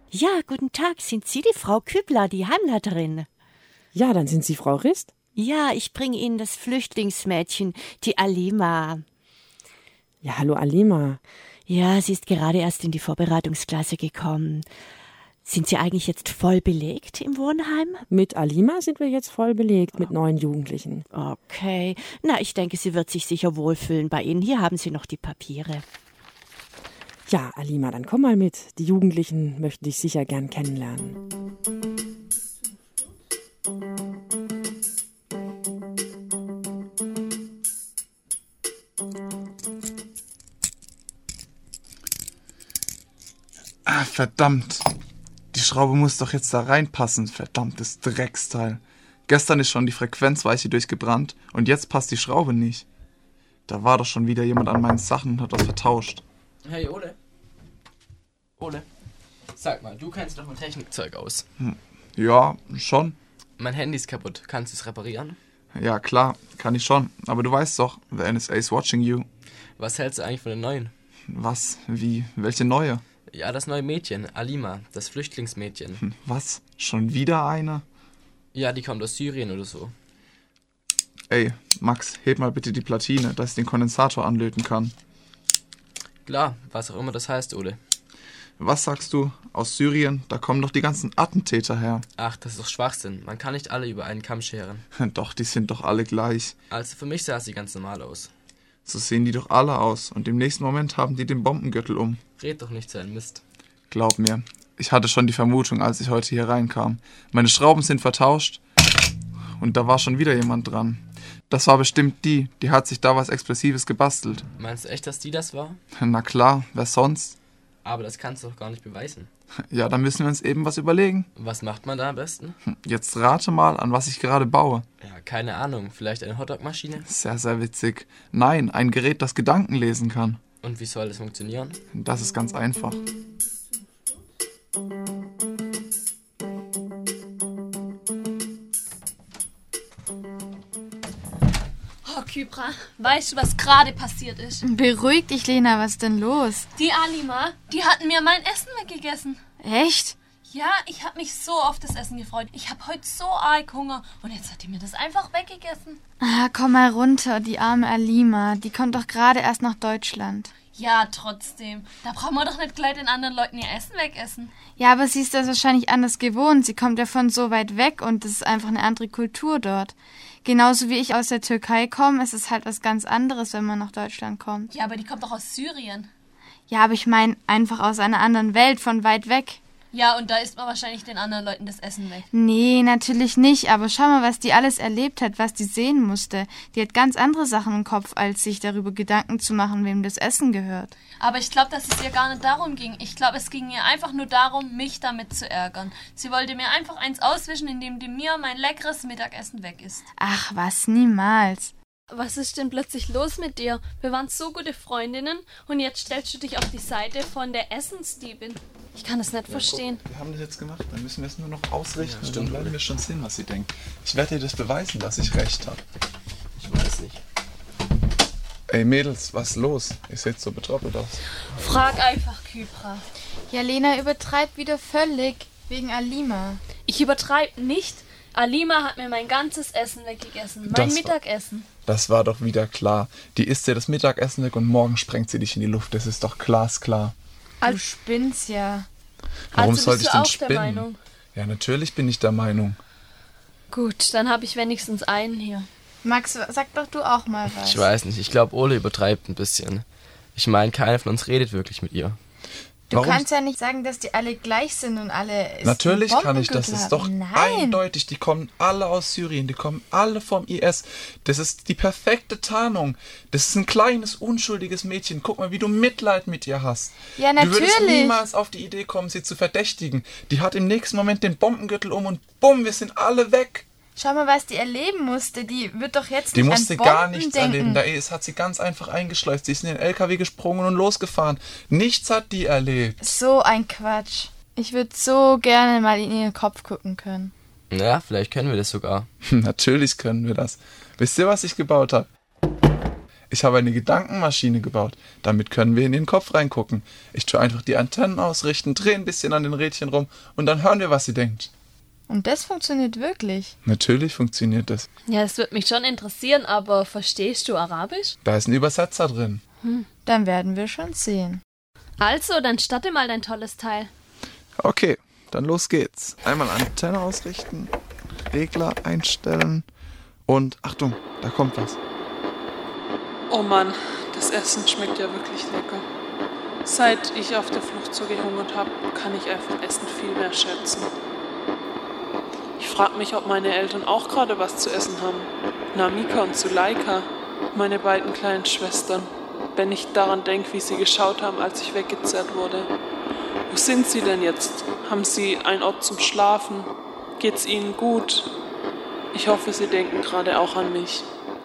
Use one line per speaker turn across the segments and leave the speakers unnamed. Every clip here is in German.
Ja, guten Tag. Sind Sie die Frau Kübler, die Heimleiterin?
Ja, dann sind Sie Frau Rist?
Ja, ich bringe Ihnen das Flüchtlingsmädchen, die Alima.
Ja, hallo Alima.
Ja, sie ist gerade erst in die Vorbereitungsklasse gekommen. Sind Sie eigentlich jetzt voll belegt im Wohnheim?
Mit Alima sind wir jetzt voll belegt mit 9 Jugendlichen.
Okay. Na, ich denke, sie wird sich sicher wohlfühlen bei Ihnen. Hier haben Sie noch die Papiere.
Ja, Alima, dann komm mal mit. Die Jugendlichen möchten dich sicher gern kennenlernen.
Ah, verdammt. Die Schraube muss doch jetzt da reinpassen, verdammtes Drecksteil. Gestern ist schon die Frequenzweiche durchgebrannt und jetzt passt die Schraube nicht. Da war doch schon wieder jemand an meinen Sachen und hat das vertauscht.
Hey, Ole. Ole. Sag mal, du kennst doch mit Technikzeug aus.
Ja, schon.
Mein Handy ist kaputt. Kannst du es reparieren?
Ja, klar, kann ich schon. Aber du weißt doch, the NSA is watching you.
Was hältst du eigentlich von den neuen?
Was? Wie? Welche neue?
Ja, das neue Mädchen, Alima, das Flüchtlingsmädchen.
Was? Schon wieder eine?
Ja, die kommt aus Syrien oder so.
Ey, Max, heb mal bitte die Platine, dass ich den Kondensator anlöten kann.
Klar, was auch immer das heißt, Ole.
Was sagst du? Aus Syrien? Da kommen doch die ganzen Attentäter her.
Ach, das ist doch Schwachsinn. Man kann nicht alle über einen Kamm scheren.
Doch, die sind doch alle gleich.
Also für mich sah sie ganz normal aus.
So sehen die doch alle aus und im nächsten Moment haben die den Bombengürtel um.
Red doch nicht so ein Mist.
Glaub mir, ich hatte schon die Vermutung, als ich heute hier reinkam. Meine Schrauben sind vertauscht und da war schon wieder jemand dran. Das war bestimmt die hat sich da was Explosives gebastelt.
Meinst du echt, dass die das war?
Na klar, wer sonst?
Aber das kannst du doch gar nicht beweisen.
Ja, dann müssen wir uns eben was überlegen.
Was macht man da am besten?
Jetzt rate mal, an was ich gerade baue.
Ja, keine Ahnung. Vielleicht eine Hotdog-Maschine?
Sehr, sehr witzig. Nein, ein Gerät, das Gedanken lesen kann.
Und wie soll das funktionieren?
Das ist ganz einfach.
Oh, Kypra, weißt du, was gerade passiert ist?
Beruhig dich, Lena, was ist denn los?
Die Alima, die hat mir mein Essen weggegessen.
Echt?
Ja, ich habe mich so auf das Essen gefreut. Ich habe heute so arg Hunger und jetzt hat die mir das einfach weggegessen.
Ah, komm mal runter, die arme Alima. Die kommt doch gerade erst nach Deutschland.
Ja, trotzdem. Da brauchen wir doch nicht gleich den anderen Leuten ihr Essen wegessen.
Ja, aber sie ist das wahrscheinlich anders gewohnt. Sie kommt ja von so weit weg und es ist einfach eine andere Kultur dort. Genauso wie ich aus der Türkei komme, ist es halt was ganz anderes, wenn man nach Deutschland kommt.
Ja, aber die kommt doch aus Syrien.
Ja, aber ich meine einfach aus einer anderen Welt, von weit weg.
Ja, und da isst man wahrscheinlich den anderen Leuten das Essen weg.
Nee, natürlich nicht. Aber schau mal, was die alles erlebt hat, was die sehen musste. Die hat ganz andere Sachen im Kopf, als sich darüber Gedanken zu machen, wem das Essen gehört.
Aber ich glaube, dass es ihr gar nicht darum ging. Ich glaube, es ging ihr einfach nur darum, mich damit zu ärgern. Sie wollte mir einfach eins auswischen, indem die mir mein leckeres Mittagessen weg isst.
Ach, was, niemals.
Was ist denn plötzlich los mit dir? Wir waren so gute Freundinnen und jetzt stellst du dich auf die Seite von der Essensdiebin. Ich kann das nicht verstehen.
Wir haben das jetzt gemacht, dann müssen wir es nur noch ausrichten.
Ja,
und dann werden wir schon sehen, was sie denkt. Ich werde dir das beweisen, dass ich recht habe.
Ich weiß nicht.
Ey Mädels, was ist los? Ihr seht so betroppelt aus.
Frag einfach Kypra.
Ja, Lena übertreibt wieder völlig. Wegen Alima.
Ich übertreibe nicht. Alima hat mir mein ganzes Essen weggegessen. Mein Mittagessen.
Das war doch wieder klar. Die isst dir das Mittagessen weg und morgen sprengt sie dich in die Luft. Das ist doch glasklar.
Du spinnst ja.
Warum
Also
sollte
bist
ich
du
denn
auch
spinnen?
der Meinung?
Ja, natürlich bin ich der Meinung.
Gut, dann habe ich wenigstens einen hier.
Max, sag doch du auch mal was.
Ich weiß nicht. Ich glaube, Ole übertreibt ein bisschen. Ich meine, keiner von uns redet wirklich mit ihr.
Du
Warum?
kannst ja nicht sagen, dass die alle gleich sind und alle...
Natürlich kann ich, das ist doch
Nein.
eindeutig. Die kommen alle aus Syrien, die kommen alle vom IS. Das ist die perfekte Tarnung. Das ist ein kleines, unschuldiges Mädchen. Guck mal, wie du Mitleid mit ihr hast.
Ja,
Du würdest
natürlich.
niemals auf die Idee kommen, sie zu verdächtigen. Die hat im nächsten Moment den Bombengürtel um und bumm, wir sind alle weg.
Schau mal, was die erleben musste. Die wird doch jetzt
Die
nicht
musste
an Bomben
gar nichts
denken.
erleben. Der IS hat sie ganz einfach eingeschleust. Sie ist in den LKW gesprungen und losgefahren. Nichts hat die erlebt.
So ein Quatsch. Ich würde so gerne mal in ihren Kopf gucken können.
Ja, vielleicht können wir das sogar.
Natürlich können wir das. Wisst ihr, was ich gebaut habe? Ich habe eine Gedankenmaschine gebaut. Damit können wir in den Kopf reingucken. Ich tue einfach die Antennen ausrichten, drehe ein bisschen an den Rädchen rum und dann hören wir, was sie denkt.
Und das funktioniert wirklich?
Natürlich funktioniert das.
Ja, das würde mich schon interessieren, aber verstehst du Arabisch?
Da ist ein Übersetzer drin.
Dann werden wir schon sehen.
Also, dann starte mal dein tolles Teil.
Okay, dann los geht's. Einmal Antenne ausrichten, Regler einstellen und Achtung, da kommt was.
Oh Mann, das Essen schmeckt ja wirklich lecker. Seit ich auf der Flucht so gehungert habe, kann ich einfach Essen viel mehr schätzen. Ich frage mich, ob meine Eltern auch gerade was zu essen haben. Namika und Zuleika, meine beiden kleinen Schwestern. Wenn ich daran denke, wie sie geschaut haben, als ich weggezerrt wurde. Wo sind sie denn jetzt? Haben sie einen Ort zum Schlafen? Geht's ihnen gut? Ich hoffe, sie denken gerade auch an mich.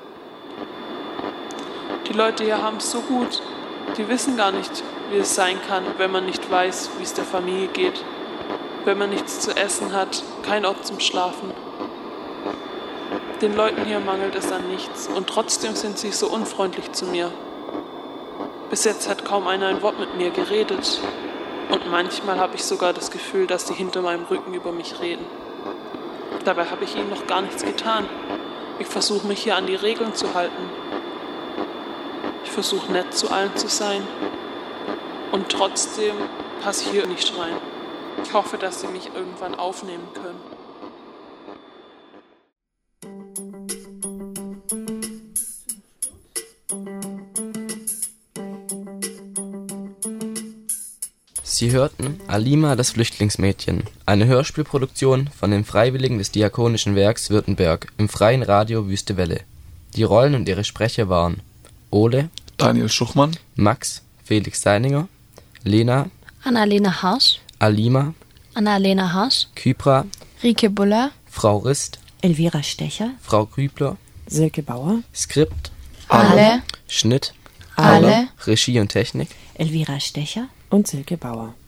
Die Leute hier haben es so gut. Die wissen gar nicht, wie es sein kann, wenn man nicht weiß, wie es der Familie geht. Wenn man nichts zu essen hat, kein Ort zum Schlafen. Den Leuten hier mangelt es an nichts und trotzdem sind sie so unfreundlich zu mir. Bis jetzt hat kaum einer ein Wort mit mir geredet. Und manchmal habe ich sogar das Gefühl, dass sie hinter meinem Rücken über mich reden. Dabei habe ich ihnen noch gar nichts getan. Ich versuche mich hier an die Regeln zu halten. Ich versuche nett zu allen zu sein. Und trotzdem passe ich hier nicht rein. Ich hoffe, dass sie mich irgendwann aufnehmen können.
Sie hörten Alima, das Flüchtlingsmädchen, eine Hörspielproduktion von den Freiwilligen des Diakonischen Werks Württemberg im freien Radio Wüste Welle. Die Rollen und ihre Sprecher waren Ole,
Daniel Schuchmann,
Max, Felix Seininger, Lena,
Annalena Harsch,
Alima,
Annalena Harsch,
Kypra,
Rike Buller,
Frau Rist,
Elvira Stecher,
Frau Grübler,
Silke Bauer,
Skript,
alle,
Schnitt,
alle,
Regie und Technik,
Elvira Stecher,
und Silke Bauer.